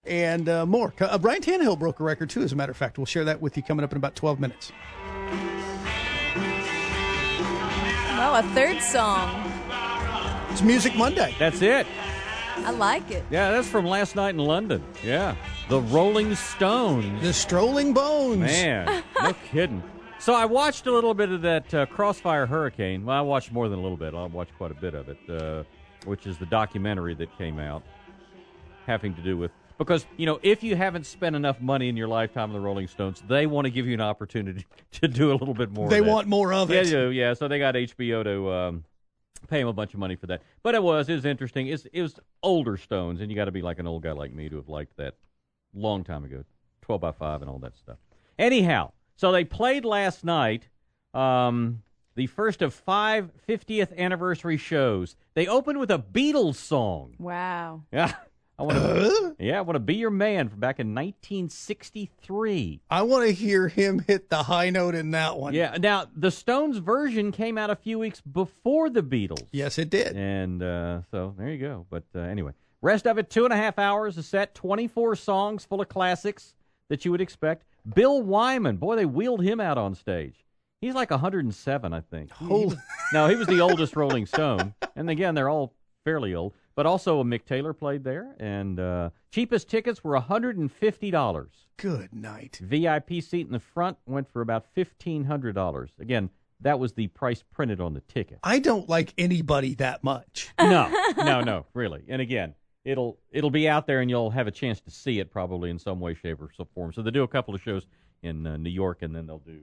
and more. Brian Tannehill broke a record, too, as a matter of fact. We'll share that with you coming up in about 12 minutes. Well, a third song. It's Music Monday. That's it. I like it. Yeah, that's from last night in London. Yeah. The Rolling Stones. The Strolling Bones. Man, no kidding. So I watched a little bit of that Crossfire Hurricane. Well, I watched more than a little bit. I watched quite a bit of it, which is the documentary that came out having to do with... Because, if you haven't spent enough money in your lifetime on the Rolling Stones, they want to give you an opportunity to do a little bit more They of it. want more of it. Yeah. So they got HBO to pay them a bunch of money for that. But it was interesting. It was older Stones, and you got to be like an old guy like me to have liked that long time ago, 12 by 5 and all that stuff. Anyhow, so they played last night the first of 5 50th anniversary shows. They opened with a Beatles song. Wow. Yeah. I want to Be Your Man from back in 1963. I want to hear him hit the high note in that one. Yeah. Now, the Stones version came out a few weeks before the Beatles. Yes, it did. And so there you go. But anyway, rest of it, 2.5 hours a set, 24 songs full of classics that you would expect. Bill Wyman, boy, they wheeled him out on stage. He's like 107, I think. No, he was the oldest Rolling Stone. And again, they're all fairly old. But also Mick Taylor played there, and cheapest tickets were $150. Good night. VIP seat in the front went for about $1,500. Again, that was the price printed on the ticket. I don't like anybody that much. No, really. And again, it'll be out there, and you'll have a chance to see it probably in some way, shape, or form. So they do a couple of shows in New York, and then they'll do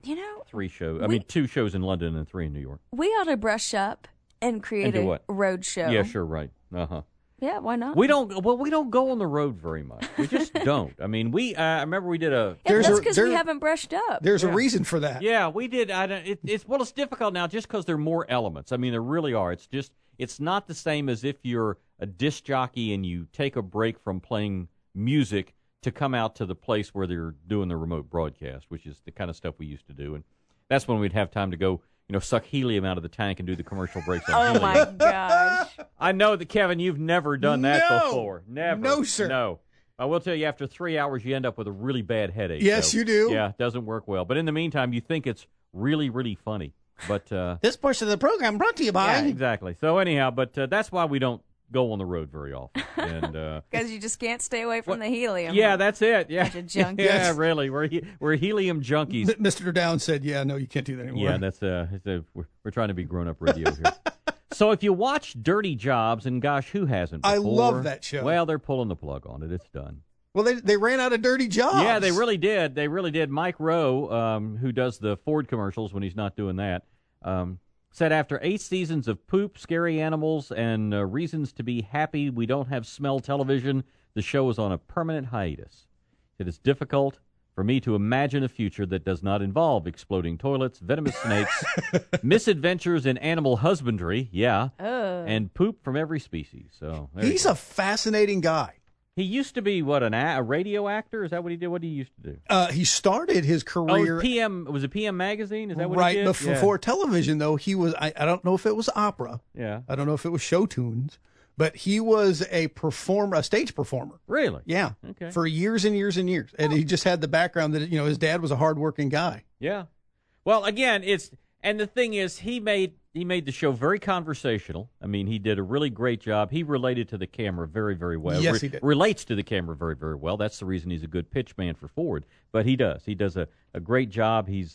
3 shows. 2 shows in London and 3 in New York. We ought to brush up and create a road show. Yeah, sure, right. Uh-huh. Yeah, why not? We don't go on the road very much. We just don't. I mean, I remember we did a... Yeah, that's because we haven't brushed up. There's a reason for that. Yeah, we did. It's difficult now just because there are more elements. I mean, there really are. It's not the same as if you're a disc jockey and you take a break from playing music to come out to the place where they're doing the remote broadcast, which is the kind of stuff we used to do. And that's when we'd have time to go... suck helium out of the tank and do the commercial breaks on helium. Oh, my gosh. I know that, Kevin, you've never done that before. Never. No, sir. No. I will tell you, after 3 hours, you end up with a really bad headache. Yes, you do. Yeah, it doesn't work well. But in the meantime, you think it's really, really funny. But this portion of the program brought to you by... Yeah, exactly. So anyhow, but that's why we don't go on the road very often. Because you just can't stay away from the helium. Yeah, that's it. Yeah. Bunch of junkies. Yeah, really. We're helium junkies. Mr. Downs said, yeah, no, you can't do that anymore. Yeah, that's we're trying to be grown-up radio here. So if you watch Dirty Jobs, and gosh, who hasn't before? I love that show. Well, they're pulling the plug on it. It's done. Well, they ran out of Dirty Jobs. Yeah, they really did. They really did. Mike Rowe, who does the Ford commercials when he's not doing that, said after 8 seasons of poop, scary animals, and reasons to be happy we don't have smell television, the show is on a permanent hiatus. It is difficult for me to imagine a future that does not involve exploding toilets, venomous snakes, misadventures in animal husbandry, and poop from every species. So he's a fascinating guy. He used to be, a radio actor? Is that what he did? What did he used to do? He started his career... Was it PM Magazine? Is that what he did? Right, before television, though, he was... I don't know if it was opera. Yeah. I don't know if it was show tunes. But he was a stage performer. Really? Yeah. Okay. For years and years and years. And he just had the background that, his dad was a hardworking guy. Yeah. Well, again, and the thing is, he made the show very conversational. I mean, he did a really great job. He related to the camera very, very well. Yes, he did. Relates to the camera very, very well. That's the reason he's a good pitch man for Ford. But he does. He does a great job. His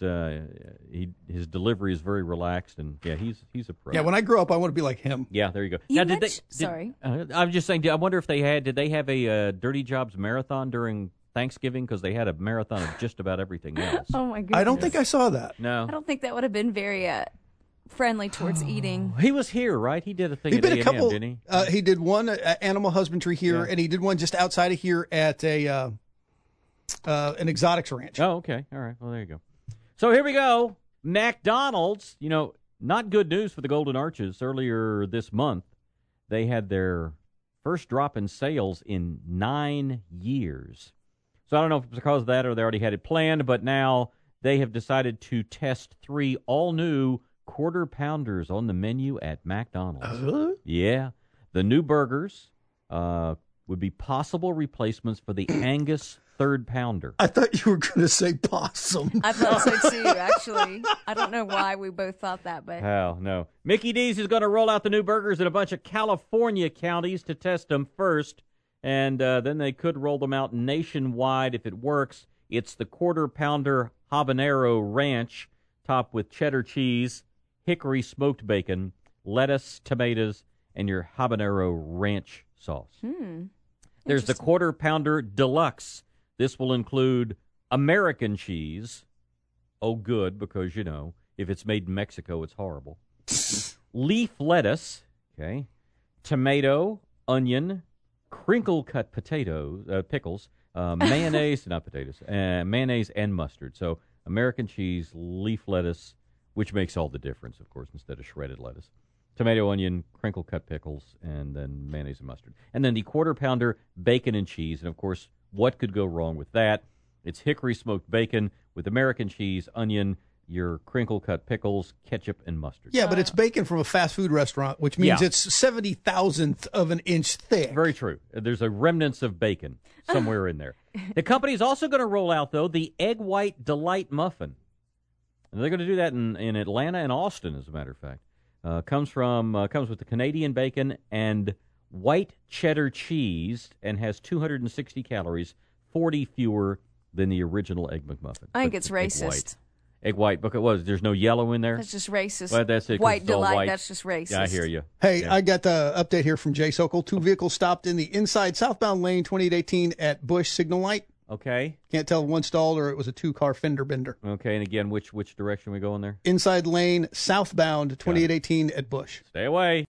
delivery is very relaxed, and he's a pro. Yeah, when I grow up, I want to be like him. Yeah, there you go. Sorry. I'm just saying. I wonder if did they have a Dirty Jobs marathon during Thanksgiving, because they had a marathon of just about everything else. Oh my goodness! I don't think I saw that. No, I don't think that would have been very friendly towards eating. He was here, right? He did a thing. He did a couple. Didn't he? He did one animal husbandry here, and he did one just outside of here at an exotics ranch. Oh, okay, all right. Well, there you go. So here we go. McDonald's. Not good news for the Golden Arches. Earlier this month, they had their first drop in sales in 9 years. So I don't know if it's because of that or they already had it planned, but now they have decided to test 3 all-new Quarter Pounders on the menu at McDonald's. Uh-huh. Yeah. The new burgers would be possible replacements for the Angus third pounder. I thought you were going to say possum. I thought so too, actually. I don't know why we both thought that, but Hell no. Mickey D's is going to roll out the new burgers in a bunch of California counties to test them first, and then they could roll them out nationwide if it works. It's the quarter pounder habanero ranch, topped with cheddar cheese, hickory smoked bacon, lettuce, tomatoes, and your habanero ranch sauce. There's the quarter pounder deluxe. This will include American cheese. Oh, good, because, you know, if it's made in Mexico, it's horrible. Leaf lettuce, okay, tomato, onion, crinkle-cut potatoes, pickles, mayonnaise, not potatoes, mayonnaise and mustard. So American cheese, leaf lettuce, which makes all the difference, of course, instead of shredded lettuce. Tomato, onion, crinkle-cut pickles, and then mayonnaise and mustard. And then the quarter pounder bacon and cheese. And, of course, what could go wrong with that? It's hickory smoked bacon with American cheese, onion, your crinkle-cut pickles, ketchup, and mustard. Yeah, but it's bacon from a fast food restaurant, which means Yeah. it's 70,000th of an inch thick. Very true. There's a remnants of bacon somewhere in there. The company's also going to roll out, though, the Egg White Delight Muffin. And they're going to do that in Atlanta and Austin, as a matter of fact. Comes with the Canadian bacon and white cheddar cheese and has 260 calories, 40 fewer than the original Egg McMuffin. I think But it's Egg racist. White. Egg white, because there's no yellow in there. That's just racist. Well, that's it, 'cause White it's all delight, white. that's just racist. Yeah, I hear you. Hey, Yeah. I got the update here from Jay Sokol. 2 vehicles stopped in the inside southbound lane 2818 at Bush signal light. Okay. Can't tell if one stalled or it was a 2-car fender bender. Okay, and again, which direction we going there? Inside lane southbound 2818 at Bush. Stay away.